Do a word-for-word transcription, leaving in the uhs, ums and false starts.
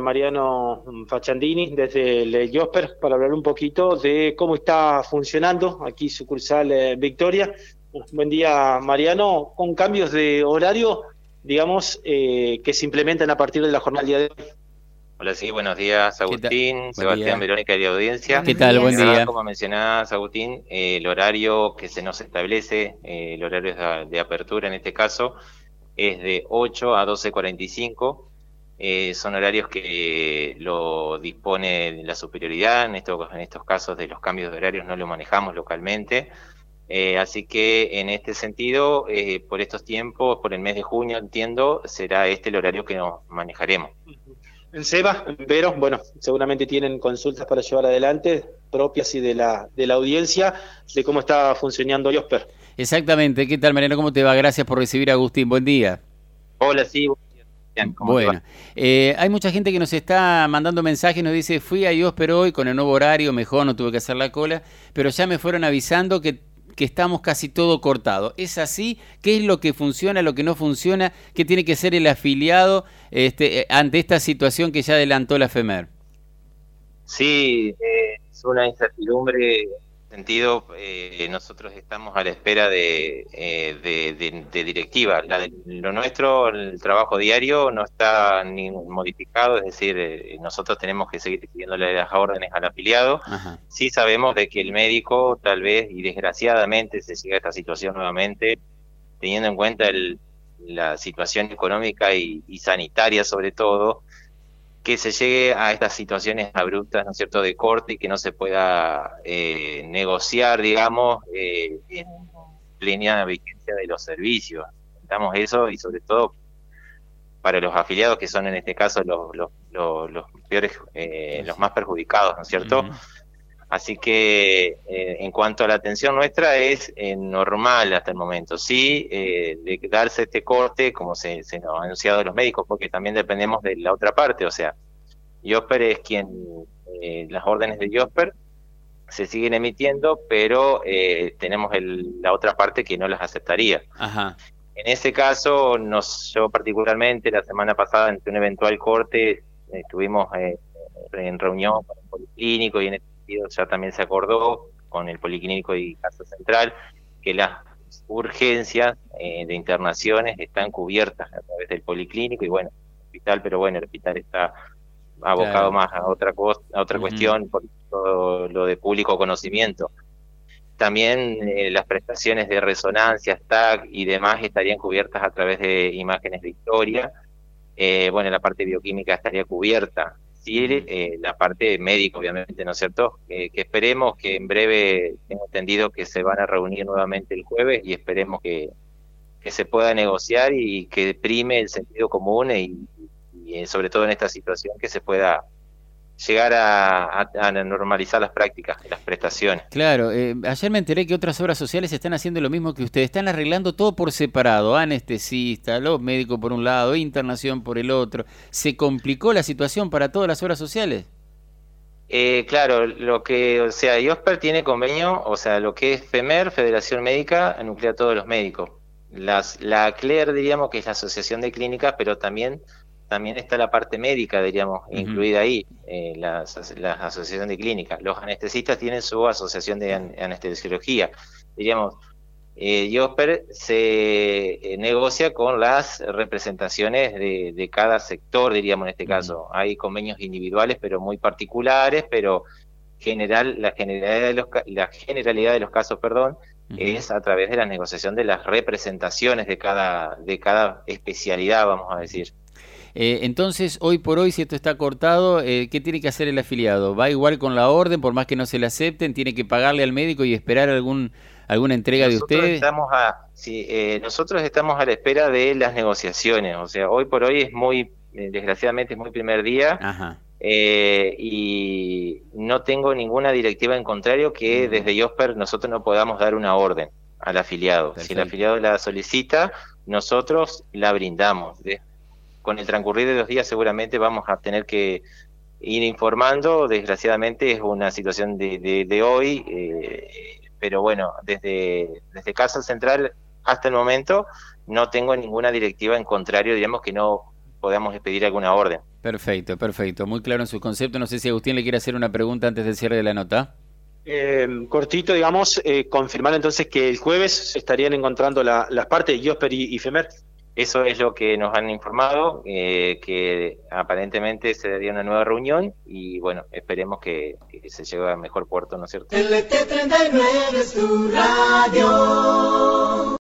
Mariano Facciandini desde el IOSPER para hablar un poquito de cómo está funcionando aquí sucursal eh, Victoria. Buen día, Mariano, con cambios de horario, digamos, eh, que se implementan a partir de la jornada del día de hoy. Hola, sí, buenos días, ¿Qué tal? Agustín, Buen Sebastián, día. Verónica y la audiencia. ¿Qué tal? Buen Es verdad, día. como mencionabas, Agustín, eh, el horario que se nos establece, eh, el horario de, de apertura en este caso, es de ocho a doce cuarenta y cinco. Eh, son horarios que lo dispone la superioridad, en estos, en estos casos de los cambios de horarios no lo manejamos localmente. Eh, así que en este sentido, eh, por estos tiempos, por el mes de junio, entiendo, será este el horario que nos manejaremos. En Seba, en Vero, bueno, seguramente tienen consultas para llevar adelante, propias y de la, de la audiencia, de cómo está funcionando IOSPER. Exactamente. ¿Qué tal, Mariano? ¿Cómo te va? Gracias por recibir a Agustín. Buen día. Hola, sí, buen día, Sebastián, ¿cómo te va? Bueno, eh, hay mucha gente que nos está mandando mensajes, nos dice, fui a IOSPER hoy con el nuevo horario, mejor, no tuve que hacer la cola, pero ya me fueron avisando que, que estamos casi todo cortado. ¿Es así? ¿Qué es lo que funciona, lo que no funciona? ¿Qué tiene que ser el afiliado este, ante esta situación que ya adelantó la FEMER? Sí, eh, es una incertidumbre. En ese sentido, eh, nosotros estamos a la espera de, eh, de, de, de directiva. La de, lo nuestro, el trabajo diario, no está ni modificado, es decir, eh, nosotros tenemos que seguir pidiéndole las órdenes al afiliado. Ajá. Sí sabemos de que el médico, tal vez, y desgraciadamente, se llega a esta situación nuevamente, teniendo en cuenta el, la situación económica y, y sanitaria sobre todo, que se llegue a estas situaciones abruptas, ¿no es cierto?, de corte y que no se pueda eh, negociar, digamos, eh, en plena vigencia de los servicios. Necesitamos eso y sobre todo para los afiliados que son en este caso los, los, los, los peores, eh, los más perjudicados, ¿no es cierto? Uh-huh. Así que eh, en cuanto a la atención nuestra es eh, normal hasta el momento. Sí, eh, de darse este corte, como se, se nos ha anunciado los médicos, porque también dependemos de la otra parte, o sea, IOSPER es quien, eh, las órdenes de IOSPER se siguen emitiendo, pero eh, tenemos el, la otra parte que no las aceptaría. Ajá. En ese caso, nos, yo particularmente la semana pasada, ante un eventual corte, eh, estuvimos eh, en reunión con el Policlínico y en ese sentido ya también se acordó con el Policlínico y Casa Central que las urgencias eh, de internaciones están cubiertas a través del Policlínico y bueno, el hospital, pero bueno, el hospital está abocado Claro. más a otra cosa, a otra Uh-huh. cuestión, por todo lo de público conocimiento. También eh, las prestaciones de resonancia, T A C y demás estarían cubiertas a través de imágenes de historia. Eh, bueno, la parte bioquímica estaría cubierta. Sí, eh, la parte médica, obviamente, ¿no es cierto? Eh, que esperemos que en breve, tengo entendido que se van a reunir nuevamente el jueves y esperemos que, que se pueda negociar y que prime el sentido común y, y sobre todo en esta situación que se pueda llegar a, a, a normalizar las prácticas, las prestaciones. Claro, eh, ayer me enteré que otras obras sociales están haciendo lo mismo que ustedes, están arreglando todo por separado, anestesista, los médicos por un lado, internación por el otro. ¿Se complicó la situación para todas las obras sociales? Eh, claro, lo que, o sea, IOSPER tiene convenio, o sea, lo que es FEMER, Federación Médica, nuclea a todos los médicos. Las, la ACLER, diríamos, que es la Asociación de Clínicas, pero también también está la parte médica, diríamos, uh-huh. incluida ahí, eh, la, la asociación de clínicas. Los anestesistas tienen su asociación de an anestesiología. Diríamos, eh, IOSPER se eh, negocia con las representaciones de, de cada sector, diríamos en este uh-huh. caso. Hay convenios individuales, pero muy particulares, pero general, la generalidad de los, la generalidad de los casos, perdón, uh-huh. es a través de la negociación de las representaciones de cada, de cada especialidad, vamos a decir. Eh, entonces, hoy por hoy, si esto está cortado, eh, ¿qué tiene que hacer el afiliado? ¿Va igual con la orden, por más que no se le acepten? ¿Tiene que pagarle al médico y esperar algún alguna entrega nosotros de ustedes? Estamos a, sí, eh, nosotros estamos a la espera de las negociaciones. O sea, hoy por hoy es muy, eh, desgraciadamente es muy primer día. Ajá. Eh, y no tengo ninguna directiva en contrario que desde IOSPER nosotros no podamos dar una orden al afiliado. Perfecto. Si el afiliado la solicita, nosotros la brindamos. ¿sí? Con el transcurrir de los días seguramente vamos a tener que ir informando. Desgraciadamente es una situación de, de, de hoy, eh, pero bueno, desde, desde Casa Central hasta el momento no tengo ninguna directiva en contrario, digamos que no podamos expedir alguna orden. Perfecto, perfecto. Muy claro en su concepto. No sé si Agustín le quiere hacer una pregunta antes del cierre de la nota. Eh, cortito, digamos, eh, confirmar entonces que el jueves se estarían encontrando la, las partes de IOSPER y, y FEMER. Eso es lo que nos han informado, eh, que aparentemente se daría una nueva reunión y bueno, esperemos que, que se llegue a mejor puerto, ¿no es cierto? L T treinta y nueve es tu radio.